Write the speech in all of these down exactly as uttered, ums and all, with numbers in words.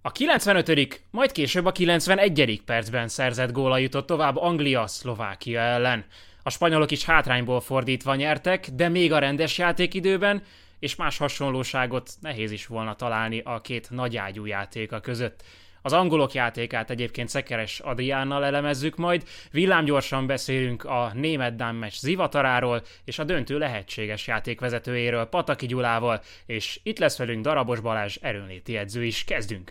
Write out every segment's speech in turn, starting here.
A kilencvenötödik majd később a kilencvenegyedik percben szerzett góla jutott tovább Anglia Szlovákia ellen. A spanyolok is hátrányból fordítva nyertek, de még a rendes játékidőben, és más hasonlóságot nehéz is volna találni a két nagyágyú játéka között. Az angolok játékát egyébként Szekeres Adriánnal elemezzük majd, villámgyorsan beszélünk a német-dán meccs zivataráról és a döntő lehetséges játékvezetőjéről, Pataki Gyulával, és itt lesz velünk Darabos Balázs erőnléti edző is. Kezdünk!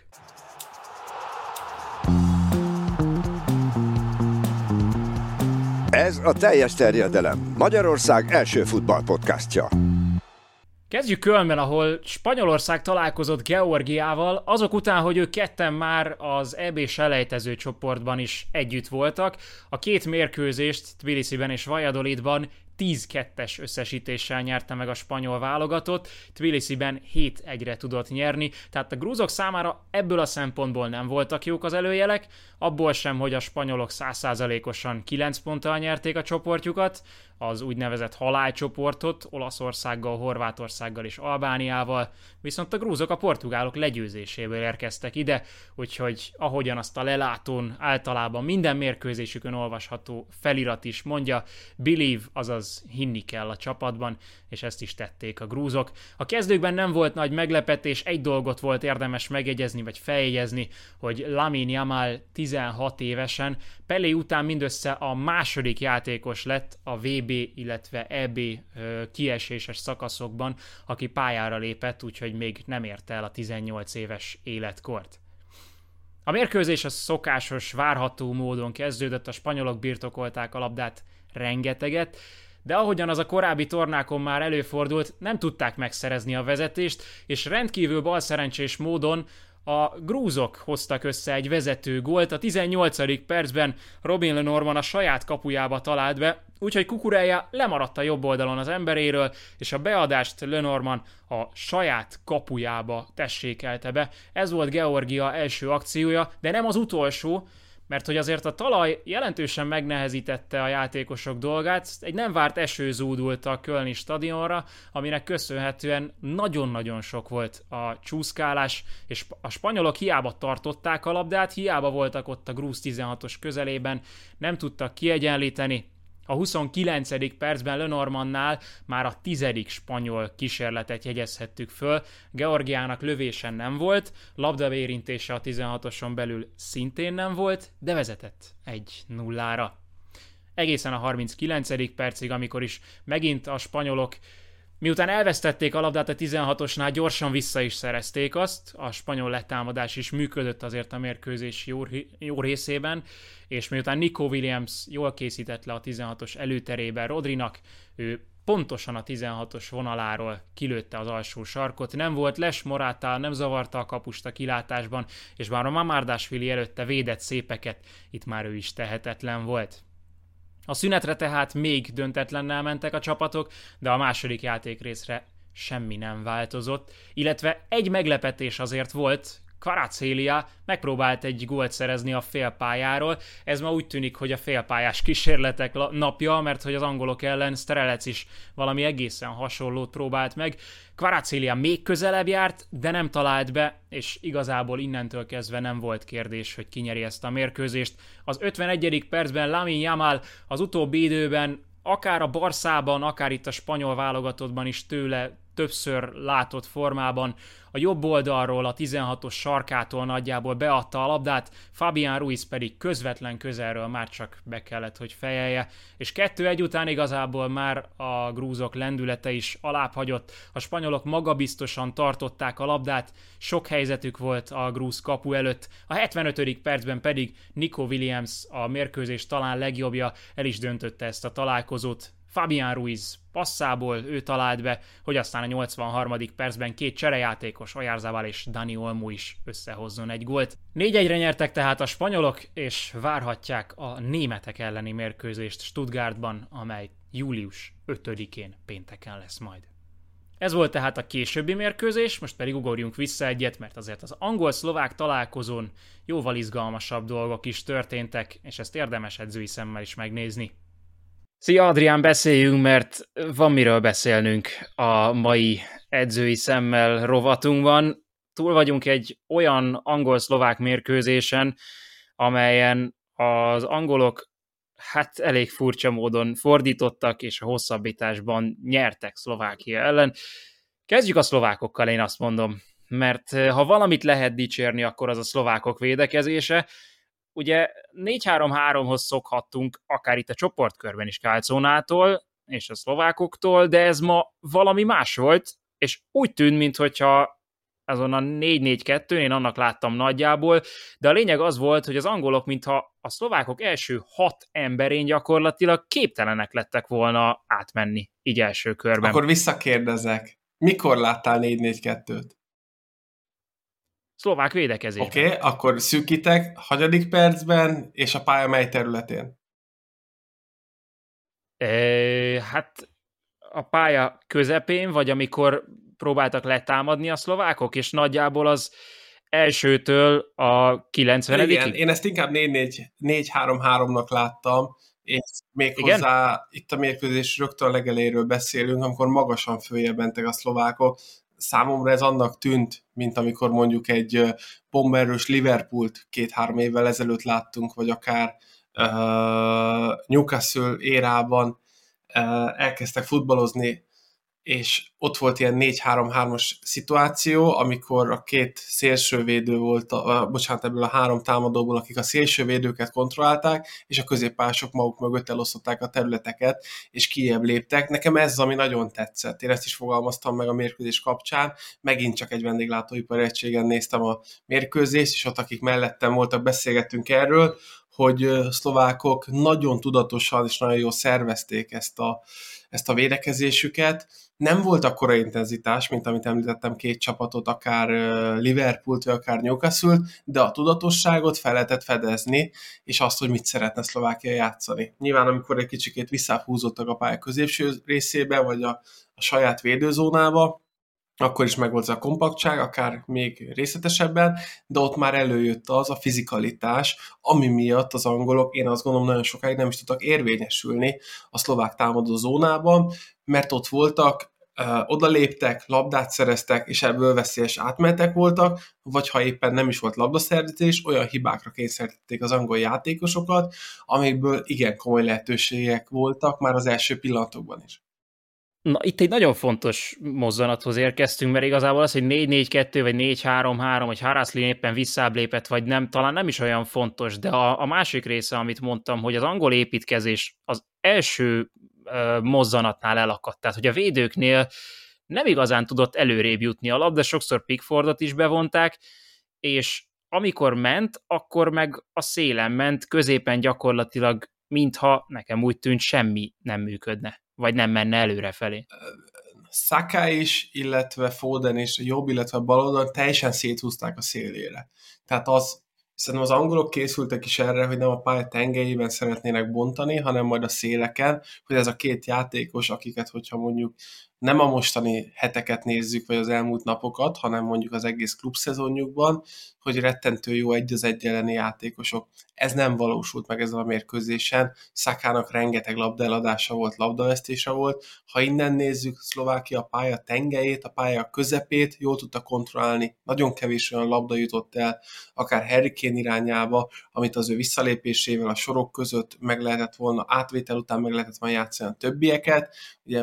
Ez a Teljes terjedelem, Magyarország első futballpodcastja. Kezdjük Kölnben, ahol Spanyolország találkozott Georgiával, azok után, hogy ők ketten már az é bé-selejtező csoportban is együtt voltak. A két mérkőzést Tbilisiben és Valladolidban tíz kettes összesítéssel nyerte meg a spanyol válogatott, Tbilisiben hét egyre tudott nyerni, tehát a grúzok számára ebből a szempontból nem voltak jók az előjelek, abból sem, hogy a spanyolok száz százalékosan kilenc ponttal nyerték a csoportjukat, az úgynevezett halálcsoportot, Olaszországgal, Horvátországgal és Albániával, viszont a grúzok a portugálok legyőzéséből érkeztek ide, úgyhogy ahogyan azt a lelátón általában minden mérkőzésükön olvasható felirat is mondja, believe, azaz hinni kell a csapatban, és ezt is tették a grúzok. A kezdőkben nem volt nagy meglepetés, egy dolgot volt érdemes megjegyezni vagy feljegyezni, hogy Lamine Yamal tizenhat évesen Pelé után mindössze a második játékos lett a vé bé, illetve é bé kieséses szakaszokban, aki pályára lépett, úgyhogy még nem érte el a tizennyolc éves életkort. A mérkőzés a szokásos, várható módon kezdődött, a spanyolok birtokolták a labdát rengeteget, de ahogyan az a korábbi tornákon már előfordult, nem tudták megszerezni a vezetést, és rendkívül balszerencsés módon a grúzok hoztak össze egy vezető gólt, a tizennyolcadik percben Robin Lenormand a saját kapujába talált be, úgyhogy Cucurella lemaradt a jobb oldalon az emberéről, és a beadást Lenormand a saját kapujába tessékelte be. Ez volt Georgia első akciója, de nem az utolsó, mert hogy azért a talaj jelentősen megnehezítette a játékosok dolgát, egy nem várt eső zúdult a kölni stadionra, aminek köszönhetően nagyon-nagyon sok volt a csúszkálás, és a spanyolok hiába tartották a labdát, hiába voltak ott a grúz tizenhatos közelében, nem tudtak kiegyenlíteni. A huszonkilencedik percben Lenormandnál már a tizedik spanyol kísérletet jegyezhettük föl, Georgiának lövésen nem volt, labdaérintése a tizenhatoson belül szintén nem volt, de vezetett egy nullára. Egészen a harminckilencedik percig, amikor is megint a spanyolok, miután elvesztették a labdát a tizenhatosnál, gyorsan vissza is szerezték azt, a spanyol letámadás is működött azért a mérkőzés jó, jó részében, és miután Nico Williams jól készített le a tizenhatos előterében Rodrinak, ő pontosan a tizenhatos vonaláról kilőtte az alsó sarkot, nem volt les Morata, nem zavarta a kapust a kilátásban, és bár a Mamardashvili előtte védett szépeket, itt már ő is tehetetlen volt. A szünetre tehát még döntetlennel mentek a csapatok, de a második játékrészre semmi nem változott, illetve egy meglepetés azért volt, Kvaratskhelia megpróbált egy gólt szerezni a félpályáról, ez ma úgy tűnik, hogy a félpályás kísérletek napja, mert hogy az angolok ellen Strelec is valami egészen hasonlót próbált meg. Kvaratskhelia még közelebb járt, de nem talált be, és igazából innentől kezdve nem volt kérdés, hogy ki nyeri ezt a mérkőzést. Az ötvenegyedik percben Lamine Yamal az utóbbi időben akár a Barszában, akár itt a spanyol válogatottban is tőle többször látott formában a jobb oldalról, a tizenhatos sarkától nagyjából beadta a labdát, Fabián Ruiz pedig közvetlen közelről már csak be kellett, hogy fejelje, és kettő egy után igazából már a grúzok lendülete is alább hagyott, a spanyolok magabiztosan tartották a labdát, sok helyzetük volt a grúz kapu előtt, a hetvenötödik percben pedig Nico Williams, a mérkőzés talán legjobbja, el is döntötte ezt a találkozót. Fabián Ruiz passzából ő talált be, hogy aztán a nyolcvanharmadik percben két cserejátékos, Oyarzabal és Dani Olmo is összehozzon egy gólt. négy egyre nyertek tehát a spanyolok, és várhatják a németek elleni mérkőzést Stuttgartban, amely július ötödikén pénteken lesz majd. Ez volt tehát a későbbi mérkőzés, most pedig ugorjunk vissza egyet, mert azért az angol-szlovák találkozón jóval izgalmasabb dolgok is történtek, és ezt érdemes edzői szemmel is megnézni. Szia Adrián, beszéljünk, mert van miről beszélnünk a mai edzői szemmel rovatunkban. túl vagyunk egy olyan angol-szlovák mérkőzésen, amelyen az angolok hát elég furcsa módon fordítottak, és a hosszabbításban nyertek Szlovákia ellen. Kezdjük a szlovákokkal, én azt mondom, mert ha valamit lehet dicsérni, akkor az a szlovákok védekezése. Ugye négy három háromhoz szokhattunk, akár itt a csoportkörben is Kálcónától és a szlovákoktól, de ez ma valami más volt, és úgy tűnt, mintha azon a négy négy kettőn, én annak láttam nagyjából, de a lényeg az volt, hogy az angolok, mintha a szlovákok első hat emberén gyakorlatilag képtelenek lettek volna átmenni, így első körben. Akkor visszakérdezek, mikor láttál négy négy kettőt? Szlovák védekezésben. Oké, okay, akkor szűkítek, hagyadik percben, és a pálya mely területén? E, hát a pálya közepén, vagy amikor próbáltak letámadni a szlovákok, és nagyjából az elsőtől a kilencvenedikig. Igen, én ezt inkább négy három háromnak láttam, és méghozzá itt a mérkőzés rögtön a legeléről beszélünk, amikor magasan följebb mentek a szlovákok. Számomra ez annak tűnt, mint amikor mondjuk egy bomberős Liverpoolt két-három évvel ezelőtt láttunk, vagy akár uh, Newcastle érában uh, elkezdtek futballozni, és ott volt ilyen négy három hármas szituáció, amikor a két szélsővédő volt, a, bocsánat, ebből a három támadóból, akik a szélsővédőket kontrollálták, és a középpások maguk mögött elosztották a területeket, és kijebb léptek. Nekem ez, ami nagyon tetszett. Én ezt is fogalmaztam meg a mérkőzés kapcsán. Megint csak egy vendéglátóipari egységen néztem a mérkőzést, és ott, akik mellettem voltak, beszélgettünk erről, hogy szlovákok nagyon tudatosan és nagyon jól szervezték ezt a, ezt a védekezésüket. Nem volt akkora intenzitás, mint amit említettem, két csapatot, akár Liverpoolt, vagy akár Newcastle-t, de a tudatosságot fel lehetett fedezni, és azt, hogy mit szeretne Szlovákia játszani. Nyilván, amikor egy kicsikét visszább húzottak a pálya középső részébe, vagy a, a saját védőzónába, akkor is megvolt a kompaktság, akár még részletesebben, de ott már előjött az a fizikalitás, ami miatt az angolok, én azt gondolom, nagyon sokáig nem is tudtak érvényesülni a szlovák támadó zónában, mert ott voltak, ö, odaléptek, labdát szereztek, és ebből veszélyes átmenetek voltak, vagy ha éppen nem is volt labdaszerzés, olyan hibákra kényszerítették az angol játékosokat, amikből igen komoly lehetőségek voltak már az első pillanatokban is. Na, itt egy nagyon fontos mozzanathoz érkeztünk, mert igazából az, hogy négy négy kettő, vagy négy három három, hogy Haraslin éppen visszább lépett, vagy nem, talán nem is olyan fontos, de a, a másik része, amit mondtam, hogy az angol építkezés az első uh, mozzanatnál elakadt, tehát hogy a védőknél nem igazán tudott előrébb jutni a labda, sokszor Pickfordot is bevonták, és amikor ment, akkor meg a szélen ment, középen gyakorlatilag, mintha nekem úgy tűnt, semmi nem működne, vagy nem menne előrefelé. Saka is, illetve Foden is, jobb, illetve bal oldalon teljesen széthúzták a szélére. Tehát az, szerintem az angolok készültek is erre, hogy nem a pálya tengelyében szeretnének bontani, hanem majd a széleken, hogy ez a két játékos, akiket, hogyha mondjuk nem a mostani heteket nézzük, vagy az elmúlt napokat, hanem mondjuk az egész klubszezonjukban, hogy rettentő jó egy az egy elleni játékosok. Ez nem valósult meg ezen a mérkőzésen. Szakának rengeteg labdaeladása volt, labdavesztése volt. Ha innen nézzük, Szlovákia a pálya tengelyét, a pálya közepét jól tudta kontrollálni. Nagyon kevés olyan labda jutott el, akár Harry Kane irányába, amit az ő visszalépésével a sorok között meg lehetett volna, átvétel után meg lehetett volna játszani a többieket. Ugye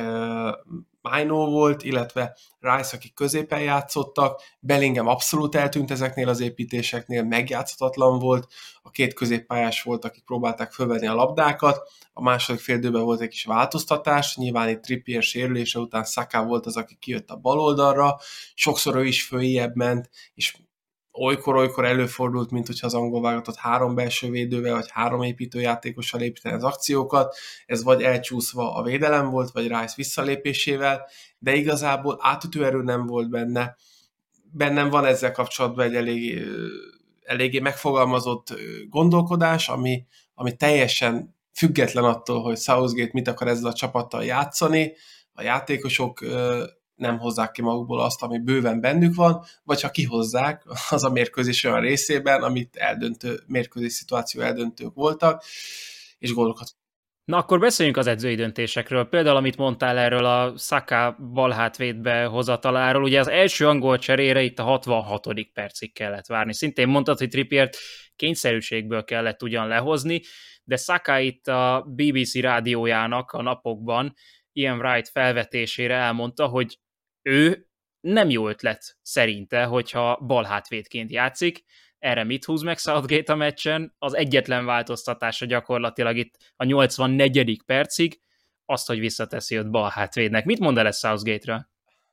Maino volt, illetve Rice, akik középen játszottak, Bellingham abszolút eltűnt ezeknél az építéseknél, megjátszhatatlan volt, a két középpályás volt, akik próbálták fölvenni a labdákat, a második fél időben volt egy kis változtatás, nyilván itt Trippier sérülése után Saka volt az, aki kijött a bal oldalra, sokszor ő is följebb ment, és olykor-olykor előfordult, mint hogyha az angol válogatott három belső védővel, vagy három építőjátékossal építeni az akciókat, ez vagy elcsúszva a védelem volt, vagy Rice visszalépésével, de igazából átütő erő nem volt benne. Bennem van ezzel kapcsolatban egy elég, eléggé megfogalmazott gondolkodás, ami, ami teljesen független attól, hogy Southgate mit akar ezzel a csapattal játszani, a játékosok nem hozzák ki magukból azt, ami bőven bennük van, vagy ha kihozzák, az a mérkőzés olyan részében, amit eldöntő, mérkőzés szituáció eldöntők voltak, és gólokat. Na akkor beszéljünk az edzői döntésekről. Például, amit mondtál erről a Saka balhátvédbe hozataláról, ugye az első angol cserére itt a hatvanhatodik percig kellett várni. Szintén mondtad, hogy Trippiert kényszerűségből kellett ugyan lehozni, de Saka itt a bé bé cé rádiójának a napokban Ian Wright felvetésére elmondta, hogy ő nem jó ötlet szerinte, hogyha balhátvédként játszik. Erre mit húz meg Southgate a meccsen? Az egyetlen változtatása gyakorlatilag itt a nyolcvannegyedik percig, azt, hogy visszateszi őt balhátvédnek. Mit mond el ez Southgate-ről?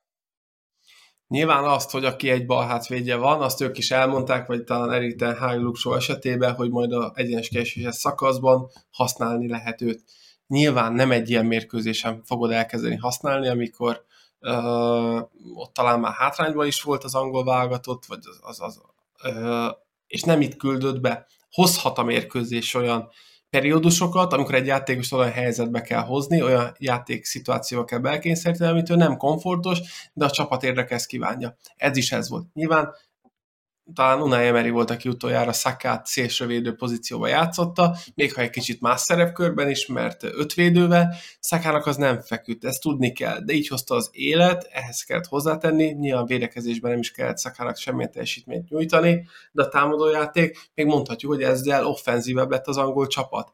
Nyilván azt, hogy aki egy balhátvédje van, azt ők is elmondták, vagy talán Erik ten Hag Luke Shaw esetében, hogy majd a egyenes kieséses szakaszban használni lehet őt. Nyilván nem egy ilyen mérkőzésen fogod elkezdeni használni, amikor uh, ott talán már hátrányban is volt az angol válogatott, vagy az, az, az uh, és nem itt küldött be. Hozhat a mérkőzés olyan periódusokat, amikor egy játékos olyan helyzetbe kell hozni, olyan játékszituációba kell belkényszeríteni, amitől nem komfortos, de a csapat érdeke ezt kívánja. Ez is ez volt. Nyilván talán Unai Emery volt, aki utoljára Sakát szélsővédő pozícióba játszotta, még ha egy kicsit más szerepkörben is, mert ötvédővel, Sakának az nem feküdt, ezt tudni kell, de így hozta az élet, ehhez kellett hozzátenni, nyilván védekezésben nem is kellett Sakának semmilyen teljesítményt nyújtani, de a támadójáték, még mondhatjuk, hogy ezzel offenzívebb lett az angol csapat.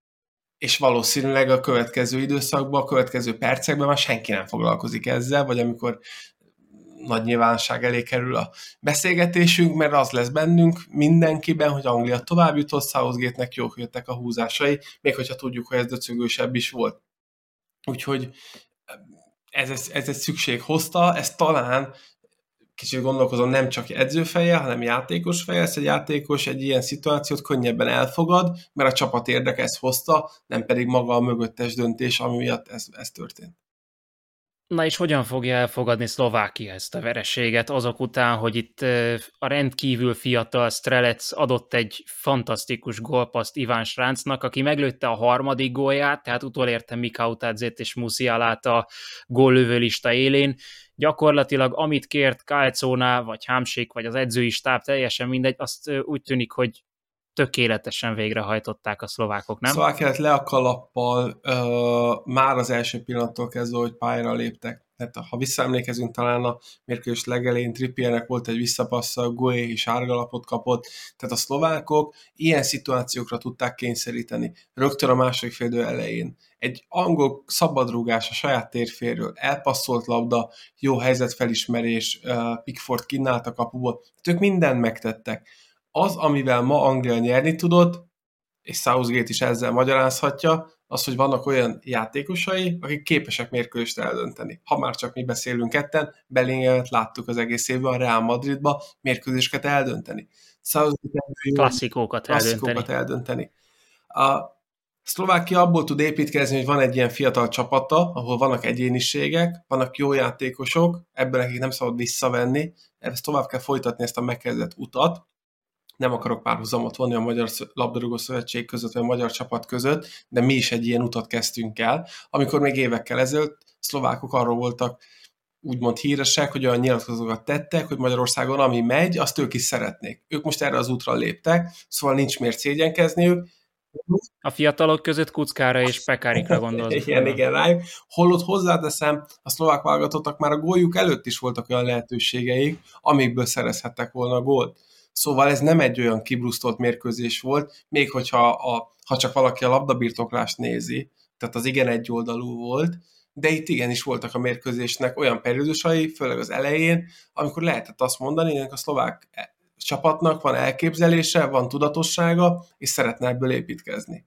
És valószínűleg a következő időszakban, a következő percekben már senki nem foglalkozik ezzel, vagy amikor nagy nyilvánosság elé kerül a beszélgetésünk, mert az lesz bennünk mindenkiben, hogy Anglia tovább jutott, Southgate-nek jók jöttek a húzásai, még hogyha tudjuk, hogy ez döcögősebb is volt. Úgyhogy ez, ez, ez egy szükség hozta, ez talán kicsit gondolkozom, nem csak edzőfeje, hanem játékos feje, ez egy játékos egy ilyen szituációt könnyebben elfogad, mert a csapat érdeke ezt hozta, nem pedig maga a mögöttes döntés, ami miatt ez, ez történt. Na és hogyan fogja elfogadni Szlovákia ezt a vereséget azok után, hogy itt a rendkívül fiatal Strelec adott egy fantasztikus gólpaszt Iván Sráncnak, aki meglőtte a harmadik gólját, tehát utolérte Mikautadzét és Musialát a góllövő lista élén. Gyakorlatilag amit kért Calzona, vagy Hamsik, vagy az edzői stáb, teljesen mindegy, azt úgy tűnik, hogy tökéletesen végrehajtották a szlovákok, nem? Szlovákiát le a kalappal uh, már az első pillanattól kezdve, hogy pályára léptek. Hát, ha visszaemlékezünk, talán a mérkőzés legelején Trippiernek volt egy visszapassza, Gué is sárgalapot kapott, tehát a szlovákok ilyen szituációkra tudták kényszeríteni. Rögtön a második félidő elején. Egy angol szabadrúgás a saját térféről, elpasszolt labda, jó helyzetfelismerés, uh, Pickford kínált a kapuból, ők mindent megtettek. Az, amivel ma Anglia nyerni tudott, és Southgate is ezzel magyarázhatja, az, hogy vannak olyan játékosai, akik képesek mérkőzést eldönteni. Ha már csak mi beszélünk ketten, Bellinghamet láttuk az egész évben a Real Madridba mérkőzéseket eldönteni. Klasszikókat, klasszikókat eldönteni. eldönteni. A Szlovákia abból tud építkezni, hogy van egy ilyen fiatal csapata, ahol vannak egyéniségek, vannak jó játékosok, ebből nekik nem szabad visszavenni, ezt tovább kell folytatni, ezt a megkezdett utat. Nem akarok párhuzamot vonni a Magyar Labdarúgó Szövetség között, vagy a magyar csapat között, de mi is egy ilyen utat kezdtünk el, amikor még évekkel ezelőtt szlovákok arról voltak úgymond híresek, hogy olyan nyilatkozatokat tettek, hogy Magyarországon ami megy, azt ők is szeretnék. Ők most erre az útra léptek, szóval nincs miért szégyenkezniük. A fiatalok között Kuckára és Pekárikra gondolsz. igen, igen, rájuk. Holott hozzáteszem, a szlovák válogatottak már a góljuk előtt is voltak olyan lehetőségeik, amikből szerezhettek volna a gólt. Szóval ez nem egy olyan kibrusztolt mérkőzés volt, még hogyha a, ha csak valaki a labdabirtoklást nézi, tehát az igen egyoldalú volt, de itt igenis voltak a mérkőzésnek olyan periódusai, főleg az elején, amikor lehetett azt mondani, hogy a szlovák csapatnak van elképzelése, van tudatossága, és szeretne ebből építkezni.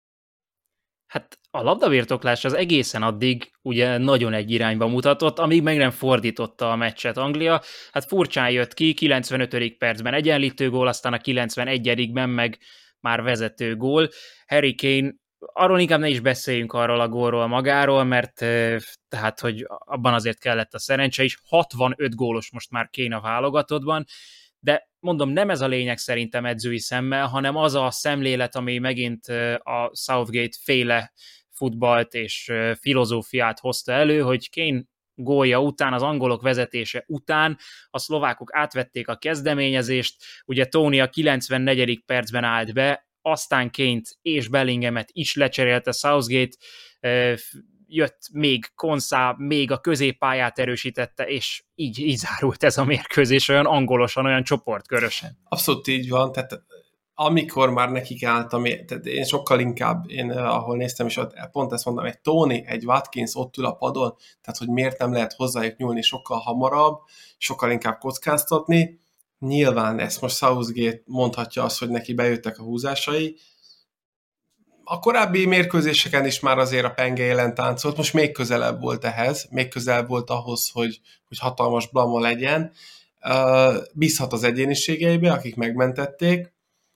Hát a labdabirtoklás az egészen addig ugye nagyon egy irányba mutatott, amíg meg nem fordította a meccset Anglia. Hát furcsán jött ki, kilencvenötödik percben egyenlítő gól, aztán a kilencvenegyedikben meg már vezető gól. Harry Kane, arról inkább ne is beszéljünk arról a gólról magáról, mert tehát, hogy abban azért kellett a szerencse is. hatvanöt gólos most már Kane a válogatottban, de mondom, nem ez a lényeg szerintem edzői szemmel, hanem az a szemlélet, ami megint a Southgate féle futballt és filozófiát hozta elő, hogy Kane gólja után, az angolok vezetése után a szlovákok átvették a kezdeményezést, ugye Tony a kilencvennegyedik percben állt be, aztán Kane-t és Bellinghamet is lecserélte Southgate, jött még Konsa, még a középpályát erősítette, és így, így zárult ez a mérkőzés olyan angolosan, olyan csoportkörösen. Abszolút így van, tehát amikor már nekik álltam, tehát én sokkal inkább, én ahol néztem is, pont ezt mondom, egy Tony, egy Watkins ott ül a padon, tehát hogy miért nem lehet hozzájuk nyúlni sokkal hamarabb, sokkal inkább kockáztatni. Nyilván ezt most Southgate mondhatja azt, hogy neki bejöttek a húzásai. A korábbi mérkőzéseken is már azért a penge élen táncolt, most még közelebb volt ehhez, még közelebb volt ahhoz, hogy, hogy hatalmas blama legyen. Bízhat az egyéniségeibe, akik megmentették.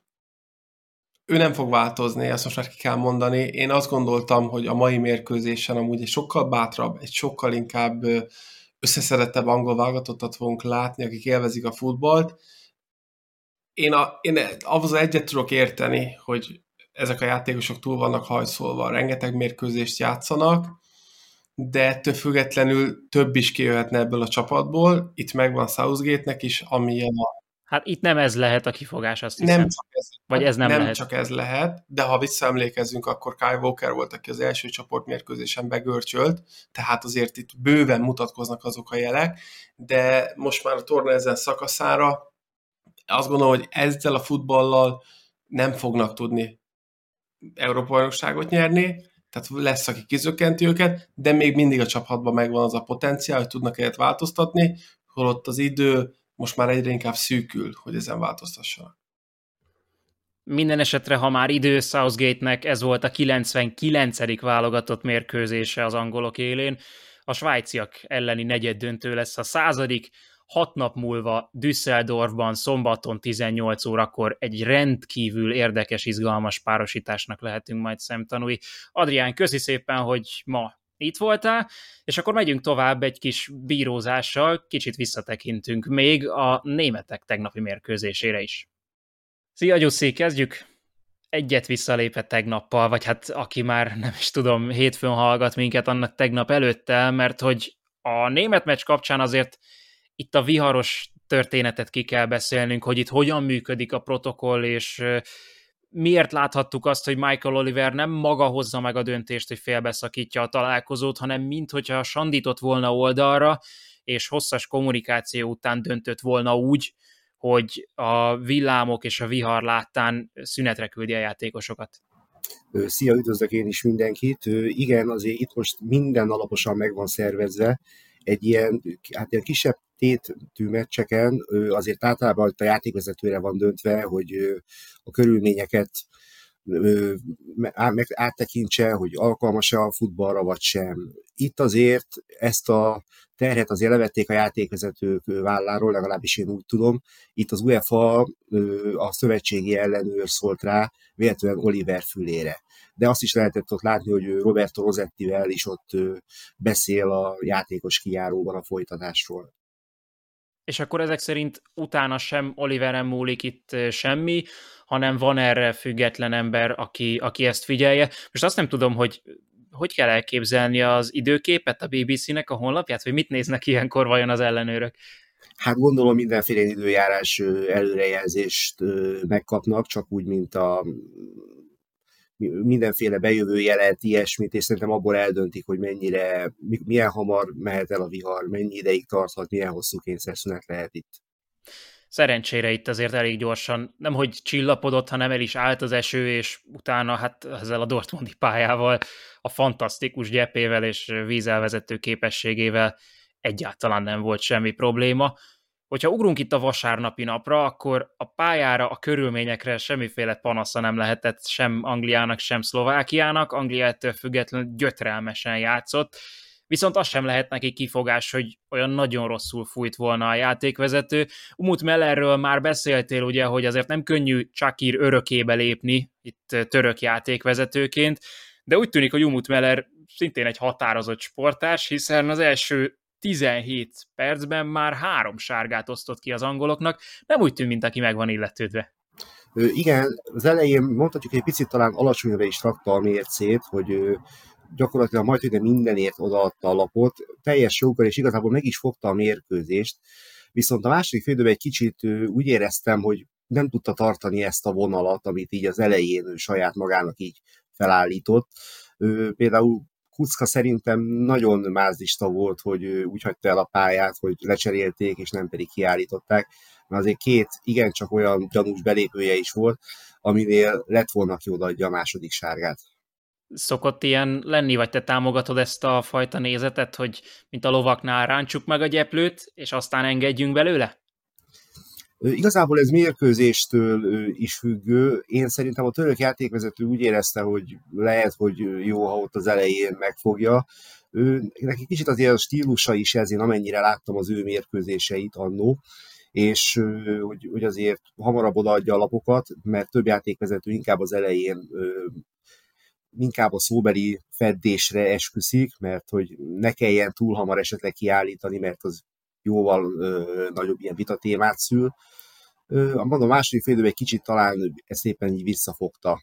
Ő nem fog változni, ezt most már ki kell mondani. Én azt gondoltam, hogy a mai mérkőzésen amúgy egy sokkal bátrabb, egy sokkal inkább összeszedettebb angol válogatottat fogunk látni, akik élvezik a futballt. Én, a, én ahhoz egyet tudok érteni, hogy ezek a játékosok túl vannak hajszolva, rengeteg mérkőzést játszanak, de ettől függetlenül több is kijöhetne ebből a csapatból. Itt megvan Southgate-nek is, amilyen a... Hát itt nem ez lehet a kifogás, azt hiszem. Nem csak ez, Vagy ez nem, nem lehet. csak ez lehet, de ha visszaemlékezzünk, akkor Kyle Walker volt, aki az első csoportmérkőzésen begörcsölt, tehát azért itt bőven mutatkoznak azok a jelek, de most már a torna ezen szakaszára azt gondolom, hogy ezzel a futballal nem fognak tudni Európa-bajnokságot nyerni, tehát lesz, aki kizökkenti őket, de még mindig a csapatban megvan az a potenciál, hogy tudnak egyet változtatni, holott az idő most már egyre inkább szűkül, hogy ezen változtassanak. Minden esetre, ha már idő, Southgate-nek ez volt a kilencvenkilencedik válogatott mérkőzése az angolok élén. A svájciak elleni negyeddöntő lesz a századik. Hat nap múlva Düsseldorfban szombaton tizennyolc órakor egy rendkívül érdekes, izgalmas párosításnak lehetünk majd szemtanúi. Adrián, köszi szépen, hogy ma itt voltál, és akkor megyünk tovább egy kis bírózással, kicsit visszatekintünk még a németek tegnapi mérkőzésére is. Szia, Gyuszi, kezdjük! Egyet visszalépett tegnappal, vagy hát aki már nem is tudom, hétfőn hallgat minket, annak tegnap előtte, mert hogy a német meccs kapcsán azért itt a viharos történetet ki kell beszélnünk, hogy itt hogyan működik a protokoll, és miért láthattuk azt, hogy Michael Oliver nem maga hozza meg a döntést, hogy félbeszakítja a találkozót, hanem minthogyha sandított volna oldalra, és hosszas kommunikáció után döntött volna úgy, hogy a villámok és a vihar láttán szünetre küldi a játékosokat. Szia, üdvözlök én is mindenkit. Igen, azért itt most minden alaposan meg van szervezve. Egy ilyen, hát ilyen kisebb tétű meccseken azért általában a játékvezetőre van döntve, hogy a körülményeket áttekintse, hogy alkalmas-e a futballra, vagy sem. Itt azért ezt a terhet azért levették a játékvezetők válláról, legalábbis én úgy tudom. Itt az UEFA, a szövetségi ellenőr szólt rá, véletlenül Oliver fülére. De azt is lehetett ott látni, hogy Roberto Rossettivel is ott beszél a játékos kijáróban a folytatásról. És akkor ezek szerint utána sem Oliveren múlik itt semmi, hanem van erre független ember, aki, aki ezt figyelje. Most azt nem tudom, hogy hogy kell elképzelni az időképet a bé bé cé-nek a honlapját, vagy mit néznek ilyenkor vajon az ellenőrök? Hát gondolom mindenféle időjárás előrejelzést megkapnak, csak úgy, mint a mindenféle bejövő jelet, ilyesmit, és szerintem abból eldöntik, hogy mennyire, milyen hamar mehet el a vihar, mennyi ideig tarthat, milyen hosszú kényszerszünet lehet itt. Szerencsére itt azért elég gyorsan, nemhogy csillapodott, hanem el is állt az eső, és utána hát ezzel a dortmundi pályával, a fantasztikus gyepével és vízelvezető képességével egyáltalán nem volt semmi probléma. Hogyha ugrunk itt a vasárnapi napra, akkor a pályára, a körülményekre semmiféle panasza nem lehetett sem Angliának, sem Szlovákiának. Anglia ettől függetlenül gyötrelmesen játszott, viszont az sem lehet neki kifogás, hogy olyan nagyon rosszul fújt volna a játékvezető. Umut Mellerről már beszéltél, ugye, hogy azért nem könnyű Shaqiri örökébe lépni itt török játékvezetőként, de úgy tűnik, hogy Umut Meller szintén egy határozott sportás, hiszen az első tizenhét percben már három sárgát osztott ki az angoloknak, nem úgy tűnt, mint aki meg van illetődve. Ö, igen, az elején mondhatjuk, hogy egy picit talán alacsonyra is rakta a mércét, hogy ö, gyakorlatilag majdnem mindenért odaadta a lapot, teljes joggal, és igazából meg is fogta a mérkőzést, viszont a második félidőben egy kicsit ö, úgy éreztem, hogy nem tudta tartani ezt a vonalat, amit így az elején ő saját magának így felállított. Ő, például Kucka szerintem nagyon mázlista volt, hogy ő úgy hagyta el a pályát, hogy lecserélték, és nem pedig kiállították, mert azért két igencsak olyan gyanús belépője is volt, aminél lett volna ki odaadja a második sárgát. Szokott ilyen lenni, vagy te támogatod ezt a fajta nézetet, hogy mint a lovaknál rántsuk meg a gyeplőt, és aztán engedjünk belőle? Igazából ez mérkőzéstől is függő. Én szerintem a török játékvezető úgy érezte, hogy lehet, hogy jó, ha ott az elején megfogja. Ő, neki kicsit azért a stílusa is ez, én amennyire láttam az ő mérkőzéseit annó, és hogy, hogy azért hamarabb odaadja a lapokat, mert több játékvezető inkább az elején inkább a szóbeli feddésre esküszik, mert hogy ne kelljen túl hamar esetleg kiállítani, mert az jóval ö, nagyobb ilyen vitatémát szül. Ö, mondom, a második fél időben egy kicsit talán ezt éppen így visszafogta.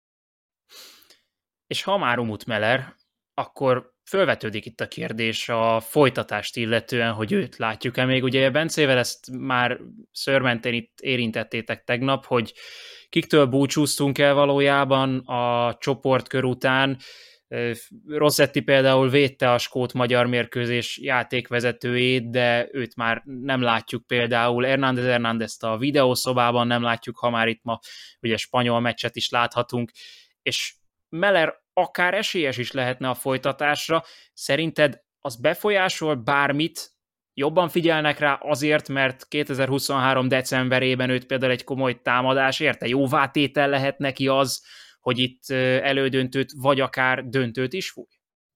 És ha már Umut Meler, akkor fölvetődik itt a kérdés a folytatást illetően, hogy őt látjuk-e még. Ugye Bencével ezt már szőrmentén itt érintettétek tegnap, hogy kiktől búcsúztunk el valójában a csoportkör után. Rossetti például védte a skót-magyar mérkőzés játékvezetőjét, de őt már nem látjuk például. Hernández Hernándezt a videószobában nem látjuk, ha már itt ma ugye spanyol meccset is láthatunk, és Meler akár esélyes is lehetne a folytatásra. Szerinted az befolyásol bármit? Jobban figyelnek rá azért, mert kétezer-huszonhárom decemberében őt például egy komoly támadás érte? Jóvátétel lehet neki az, hogy itt elődöntőt, vagy akár döntőt is fúj?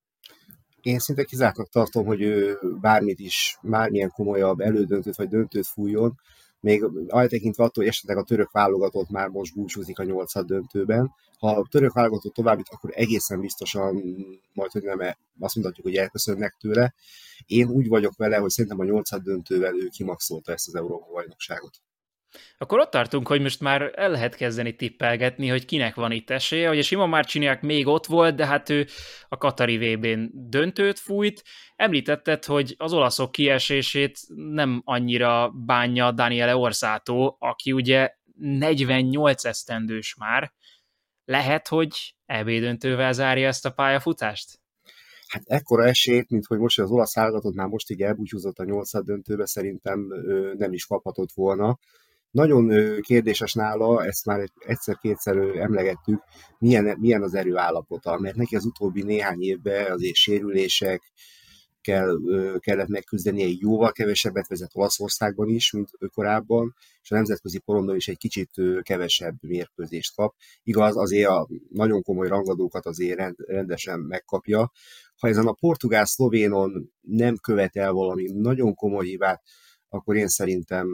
Én szinte kizártnak tartom, hogy ő bármit is, bármilyen komolyabb elődöntőt vagy döntőt fújjon, még eltekintve attól, hogy esetleg a török válogatott már most búcsúzik a nyolcad döntőben. Ha a török válogatott továbbít, akkor egészen biztosan majd, hogy nem azt mondhatjuk, hogy elköszönnek tőle. Én úgy vagyok vele, hogy szerintem a nyolcad döntővel ő kimaxolta ezt az Európa-bajnokságot. Akkor ott tartunk, hogy most már el lehet kezdeni tippelgetni, hogy kinek van itt esélye. Ugye Simon Marciniak még ott volt, de hát ő a Katari vé bén döntőt fújt. Említetted, hogy az olaszok kiesését nem annyira bánja Daniele Orsato, aki ugye negyvennyolc esztendős már. Lehet, hogy é bé döntővel zárja ezt a pályafutást? Hát ekkora esélyt, mint hogy most az olasz válogatott már most így elbúcsúzott a nyolcad döntőbe, szerintem nem is kaphatott volna. Nagyon kérdéses nála, ezt már egyszer-kétszer emlegettük, milyen, milyen az erőállapota, mert neki az utóbbi néhány évben azért sérülések kell, kellett megküzdenie, jóval kevesebbet vezet Olaszországban is, mint korábban, és a nemzetközi porondon is egy kicsit kevesebb mérkőzést kap. Igaz, azért a nagyon komoly rangadókat azért rend, rendesen megkapja. Ha ezen a portugál-szlovénon nem követel valami nagyon komoly hibát, akkor én szerintem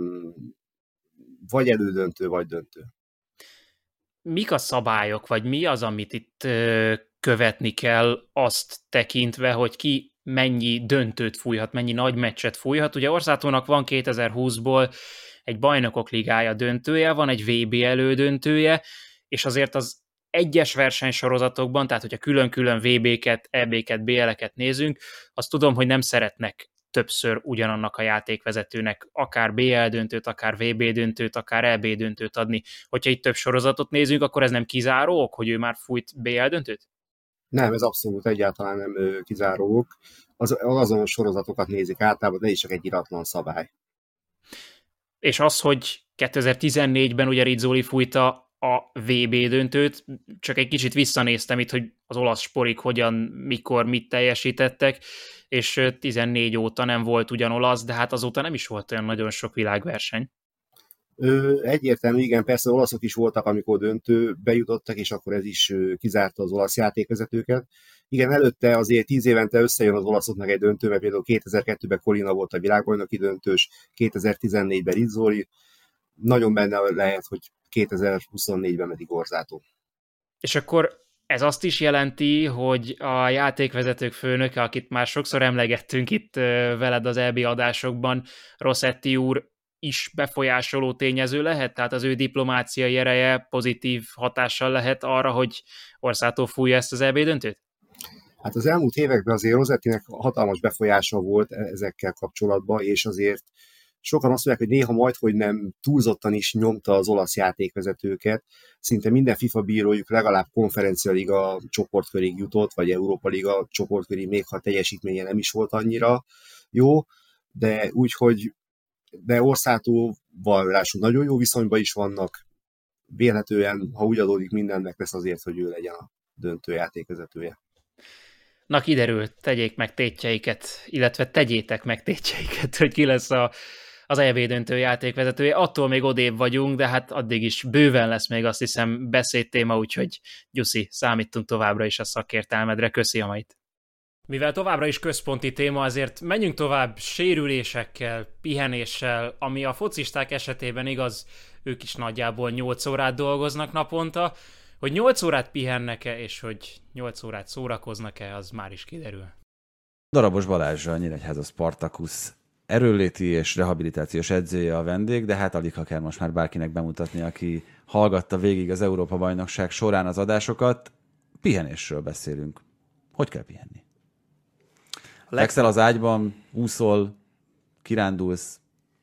vagy elődöntő, vagy döntő. Mik a szabályok, vagy mi az, amit itt követni kell azt tekintve, hogy ki mennyi döntőt fújhat, mennyi nagy meccset fújhat? Ugye Orsatónak van kétezer-húszból egy bajnokok ligája döntője, van egy vé bé elődöntője, és azért az egyes versenysorozatokban, tehát hogyha külön-külön vé béket, é béket, bé eleket nézünk, azt tudom, hogy nem szeretnek többször ugyanannak a játékvezetőnek akár bé el döntőt, akár vé bé döntőt, akár é bé döntőt adni. Hogyha itt több sorozatot nézünk, akkor ez nem kizáró ok, hogy ő már fújt bé el döntőt? Nem, ez abszolút egyáltalán nem kizáró ok. Az, az azonos sorozatokat nézik általában, de is csak egy iratlan szabály. És az, hogy kétezer-tizennégyben ugye Rizzoli fújta a vé bé döntőt, csak egy kicsit visszanéztem itt, hogy az olasz sporik hogyan, mikor, mit teljesítettek, és tizennégy óta nem volt ugyan olasz, de hát azóta nem is volt olyan nagyon sok világverseny. Ö, egyértelmű, igen, persze olaszok is voltak, amikor döntőbe jutottak, és akkor ez is kizárta az olasz játékvezetőket. Igen, előtte azért tíz évente összejön az olaszoknak egy döntő, mert például kétezer-kettőben Colina volt a világbajnoki döntős, kétezer-tizennégyben Rizzoli, nagyon benne lehet, hogy kétezer-huszonnégyben pedig Orsato. És akkor ez azt is jelenti, hogy a játékvezetők főnöke, akit már sokszor emlegettünk itt veled az é bé adásokban, Rossetti úr is befolyásoló tényező lehet? Tehát az ő diplomáciai ereje pozitív hatással lehet arra, hogy Orsato fújja ezt az é bé döntőt? Hát az elmúlt években azért Rossettinek hatalmas befolyása volt ezekkel kapcsolatban, és azért Sokan azt mondják, hogy néha majd, hogy nem túlzottan is nyomta az olasz játékvezetőket, szinte minden FIFA bírójuk legalább konferencialiga csoportkörig jutott, vagy Európa Liga csoportkörig, még ha teljesítménye nem is volt annyira jó, de úgyhogy de Orszátóval ráadásul nagyon jó viszonyban is vannak, vélhetően, ha úgy adódik, mindennek lesz azért, hogy ő legyen a döntő játékvezetője. Na kiderült, tegyék meg tétjeiket, illetve tegyétek meg tétjeiket, hogy ki lesz a, az é vé döntő játékvezetője. Attól még odébb vagyunk, de hát addig is bőven lesz még, azt hiszem, beszédtéma, úgyhogy Gyuszi, számítunk továbbra is a szakértelmedre. Köszi a mait. Mivel továbbra is központi téma, azért menjünk tovább sérülésekkel, pihenéssel, ami a focisták esetében igaz, ők is nagyjából nyolc órát dolgoznak naponta. Hogy nyolc órát pihennek-e, és hogy nyolc órát szórakoznak-e, az már is kiderül. Darabos Balázs, a Nyíregyháza Spartacus erőnléti és rehabilitációs edzője a vendég, de hát alig ha kell most már bárkinek bemutatni, aki hallgatta végig az Európa-bajnokság során az adásokat. Pihenésről beszélünk. Hogy kell pihenni? Fekszel az ágyban, úszol, kirándulsz.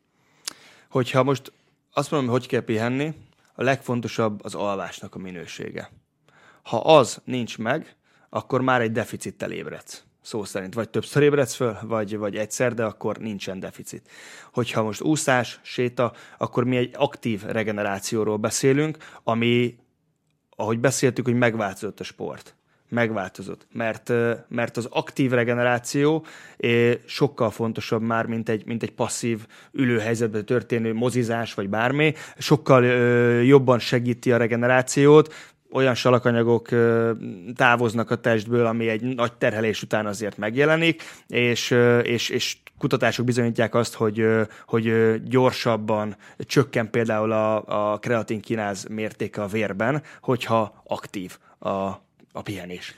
Hogyha most azt mondom, hogy hogy kell pihenni, a legfontosabb az alvásnak a minősége. Ha az nincs meg, akkor már egy deficittel ébredsz. Szó szerint vagy többször ébredsz föl, vagy, vagy egyszer, de akkor nincsen deficit. Hogyha most úszás, séta, akkor mi egy aktív regenerációról beszélünk, ami, ahogy beszéltük, hogy megváltozott a sport. Megváltozott, mert, mert az aktív regeneráció sokkal fontosabb már, mint egy, mint egy passzív ülőhelyzetben történő mozizás, vagy bármi. Sokkal jobban segíti a regenerációt, olyan salakanyagok távoznak a testből, ami egy nagy terhelés után azért megjelenik, és, és, és kutatások bizonyítják azt, hogy, hogy gyorsabban csökken például a, a kreatinkináz mértéke a vérben, hogyha aktív a a pihenés.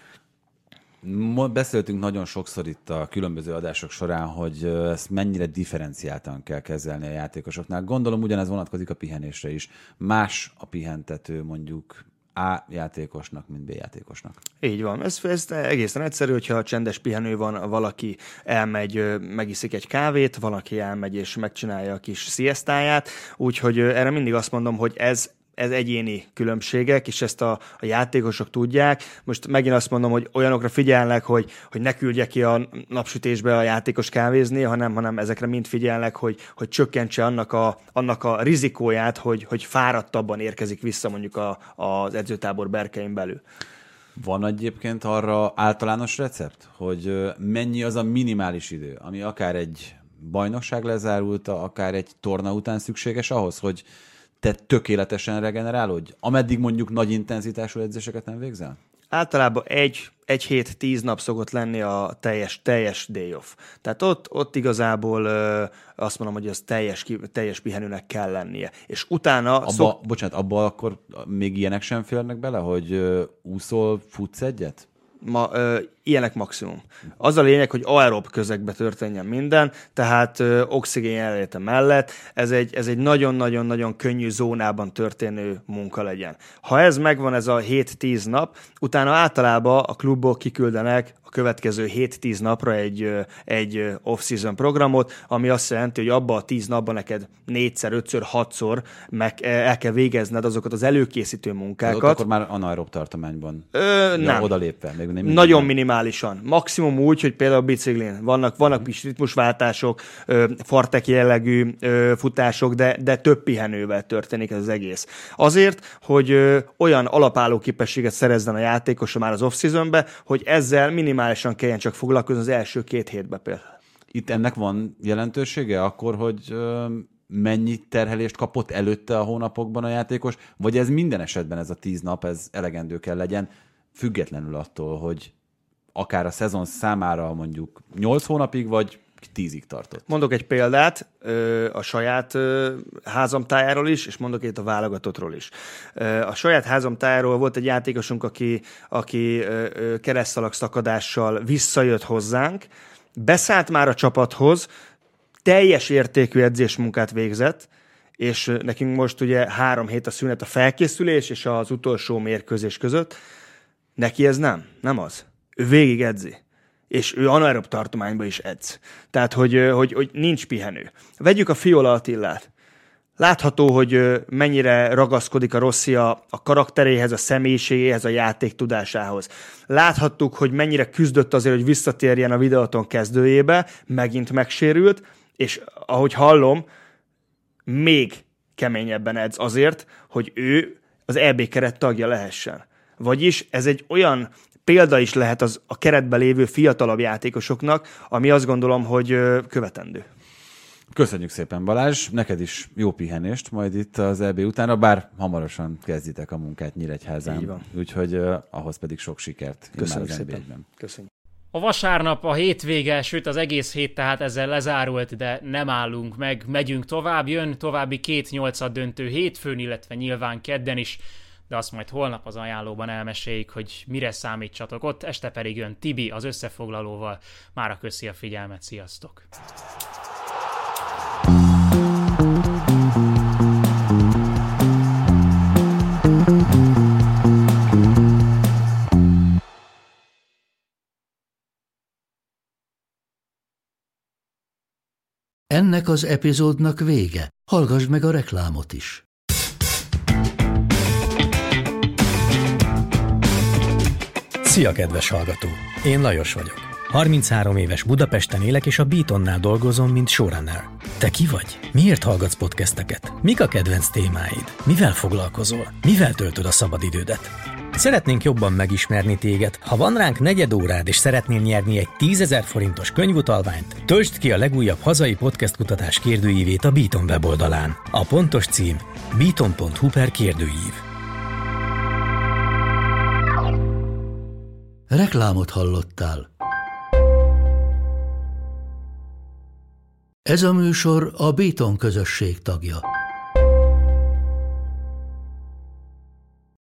Beszéltünk nagyon sokszor itt a különböző adások során, hogy ezt mennyire differenciáltan kell kezelni a játékosoknál. Gondolom ugyanez vonatkozik a pihenésre is. Más a pihentető mondjuk A játékosnak, mint B játékosnak. Így van. Ez, ez egészen egyszerű, hogyha csendes pihenő van, valaki elmegy, megiszik egy kávét, valaki elmegy és megcsinálja a kis sziesztáját, úgyhogy erre mindig azt mondom, hogy ez ez egyéni különbségek, és ezt a, a játékosok tudják. Most megint azt mondom, hogy olyanokra figyelnek, hogy, hogy ne küldje ki a napsütésbe a játékos kávézni, hanem, hanem ezekre mind figyelnek, hogy, hogy csökkentse annak a, annak a rizikóját, hogy, hogy fáradtabban érkezik vissza mondjuk a, az edzőtábor berkein belül. Van egyébként arra általános recept, hogy mennyi az a minimális idő, ami akár egy bajnokság lezárulta, akár egy torna után szükséges ahhoz, hogy te tökéletesen regenerálódj? Ameddig mondjuk nagy intenzitású edzéseket nem végzel? Általában egy, egy hét, tíz nap szokott lenni a teljes, teljes day off. Tehát ott, ott igazából ö, azt mondom, hogy az teljes, teljes pihenőnek kell lennie. És utána... Abba, szok... Bocsánat, abba akkor még ilyenek sem férnek bele, hogy ö, úszol, futsz egyet? Ma, ö, ilyenek maximum. Az a lényeg, hogy aerob közegbe történjen minden, tehát ö, oxigén jelenléte mellett ez egy, ez egy nagyon-nagyon-nagyon könnyű zónában történő munka legyen. Ha ez megvan, ez a hét-tíz nap, utána általában a klubok kiküldenek a következő hét-tíz napra egy, egy off-season programot, ami azt jelenti, hogy abban a tíz napban neked négyszer, ötször, hatszor meg el kell végezned azokat az előkészítő munkákat. Ott akkor már anaerob tartományban. Ö, nem. Oda lépve. Még nem Nagyon minimálisan. Maximum úgy, hogy például a biciklin vannak, vannak kis ritmusváltások, fartek jellegű futások, de, de több pihenővel történik ez az egész. Azért, hogy olyan alapálló képességet szerezzen a játékos már az off-seasonbe, hogy ezzel minimálisan kelljen csak foglalkozni az első két hétben például. Itt ennek van jelentősége akkor, hogy ö, mennyi terhelést kapott előtte a hónapokban a játékos, vagy ez minden esetben ez a tíz nap, ez elegendő kell legyen, függetlenül attól, hogy akár a szezon számára mondjuk nyolc hónapig, vagy tízig tartott. Mondok egy példát a saját házamtájáról is, és mondok itt a válogatottról is. A saját házamtájáról volt egy játékosunk, aki, aki keresztszalag szakadással visszajött hozzánk, beszállt már a csapathoz, teljes értékű edzésmunkát végzett, és nekünk most ugye három hét a szünet a felkészülés és az utolsó mérkőzés között. Neki ez nem, nem az. Ő végig edzi. és ő anaerob tartományban is edz. Tehát, hogy, hogy, hogy nincs pihenő. Vegyük a Fiola Attillát. Látható, hogy mennyire ragaszkodik a Rossi a, a karakteréhez, a személyiségéhez, a játék tudásához. Láthattuk, hogy mennyire küzdött azért, hogy visszatérjen a Videoton kezdőjébe, megint megsérült, és ahogy hallom, még keményebben edz azért, hogy ő az é bé keret tagja lehessen. Vagyis ez egy olyan példa is lehet az a keretben lévő fiatalabb játékosoknak, ami azt gondolom, hogy követendő. Köszönjük szépen, Balázs, neked is jó pihenést majd itt az é bé utána, bár hamarosan kezditek a munkát Nyíregyházán, úgyhogy uh, ahhoz pedig sok sikert. Köszönjük szépen. Köszönjük. A vasárnap, a hétvége, sőt az egész hét tehát ezzel lezárult, de nem állunk meg, megyünk tovább, jön további két nyolcad döntő hétfőn, illetve nyilván kedden is, de azt majd holnap az ajánlóban elmeséljük, hogy mire számítsatok ott, este pedig jön Tibi az összefoglalóval. Mára köszi a figyelmet, sziasztok! Ennek az epizódnak vége. Hallgass meg a reklámot is. Szia, kedves hallgató! Én Lajos vagyok. harminchárom éves Budapesten élek, és a Beatonnál dolgozom, mint showrunner. Te ki vagy? Miért hallgatsz podcasteket? Mik a kedvenc témáid? Mivel foglalkozol? Mivel töltöd a szabadidődet? Szeretnénk jobban megismerni téged. Ha van ránk negyed órád, és szeretnél nyerni egy tízezer forintos könyvutalványt, töltsd ki a legújabb hazai podcast kutatás kérdőívét a Beaton weboldalán. A pontos cím beaton pont hu per kérdőív. Reklámot hallottál. Ez a műsor a Beaton közösség tagja.